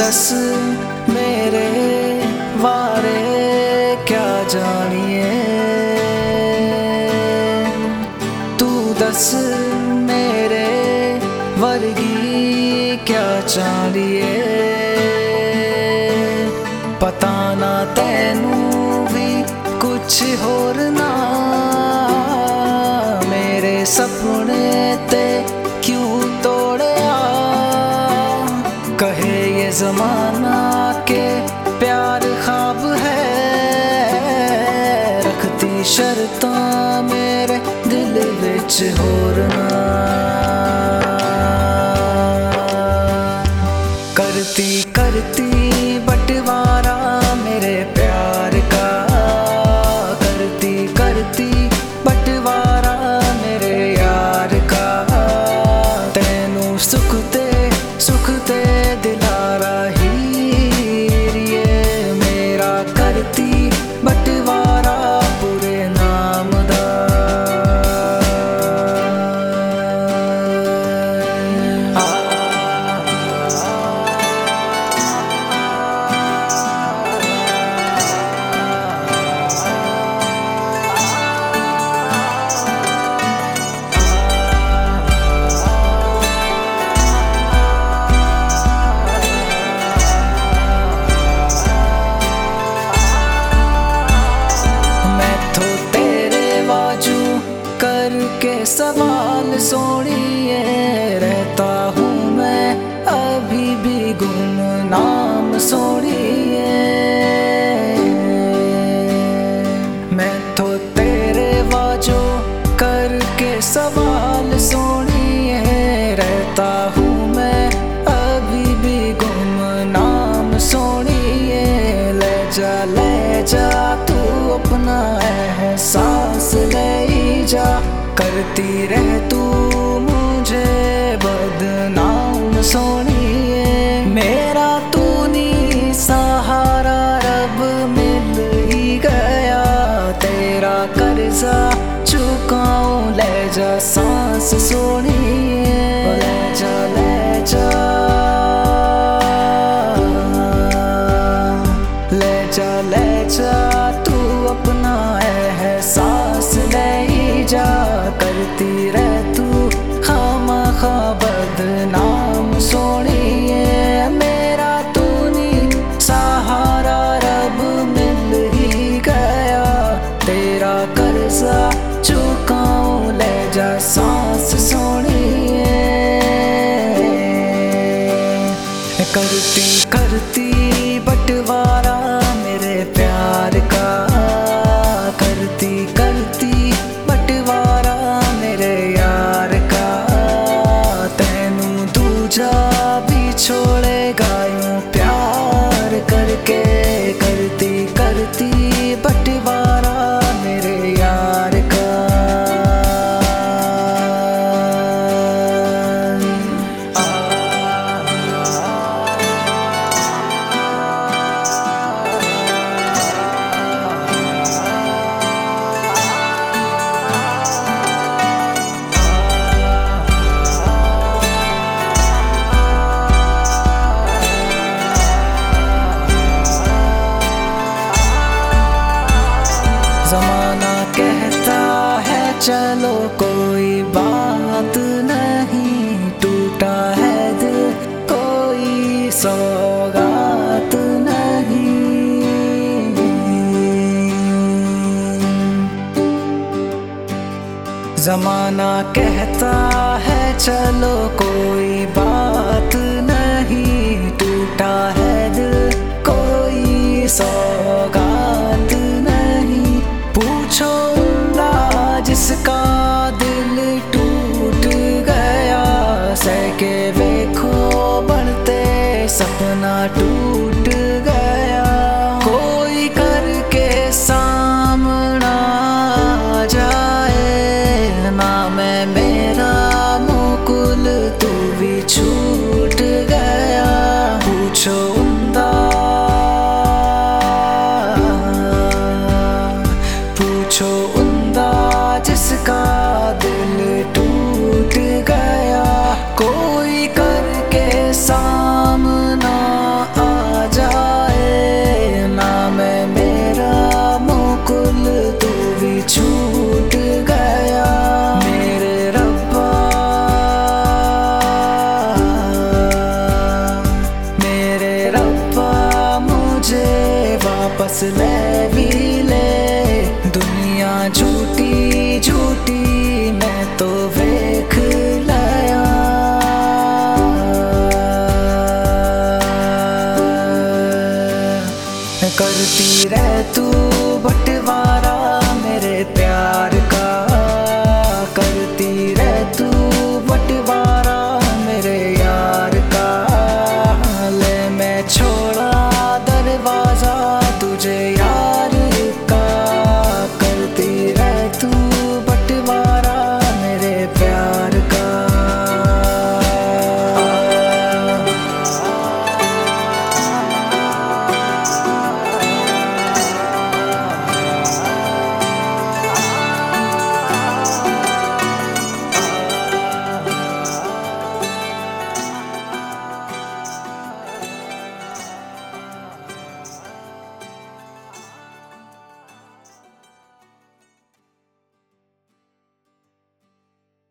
दस मेरे बारे क्या जानिए, तू दस मेरे वर्गी क्या चाहिए। पता ना तैनू भी कुछ होर ना, मेरे सपने ते क्यों तोड़या। कहे ये जमाना के प्यार ख्वाब है, रखती शर्तां मेरे दिल विच होर ना। करती करती बंटवारा मेरे प्यार का, करती करती बंटवारा मेरे यार का। तैनू सुख ते दिलारा हीर ये मेरा, करती बंटवारा पूरे नाम दा। के सवाल सोनिए रहता हूँ मैं अभी भी गुमनाम सोनिए। मैं तो तेरे वाजो करके सवाल सोनिए रहता हूँ मैं अभी भी गुमनाम सोनिए। ले जा तू अपना एहसास ले जा, करती रह तू मुझे बदनाम सोनिए। मेरा तू नी सहारा रब मिल ही गया, तेरा कर्जा चुकाऊं ले जा सांस सोनिए। ले जा ले जा ले जा ले जा तू अपना एहसास ले जा, करती रह तू खामखा बदनाम सोनिए। मेरा तू नी सहारा रब मिल ही गया, तेरा कर्जा चुकाऊं ले जा सांस सोनिए। करती करती बंटवारा मेरे प्यार का, करती करती बंटवारा मेरे यार का। तैनू दूजा भी छोड़ेगा यूं प्यार करके, करती करती बंटवारा मेरे यार का। ज़माना कहता है चलो कोई बात नहीं, टूटा है दिल कोई सौगात नहीं। ज़माना कहता है चलो कोई बात नहीं, टूटा है दिल कोई सौगात नहीं। पूछो जिसका दिल टूट गया, सह के देखो बढ़ते सपना टूट गया। कोई करके सामना जाए ना, मैं मेरा मुकुल तू भी छूट गया। पूछो हस ले भी ले। दुनिया झूठी झूठी मैं तो वेख लाया। करती रह तू बंटवारा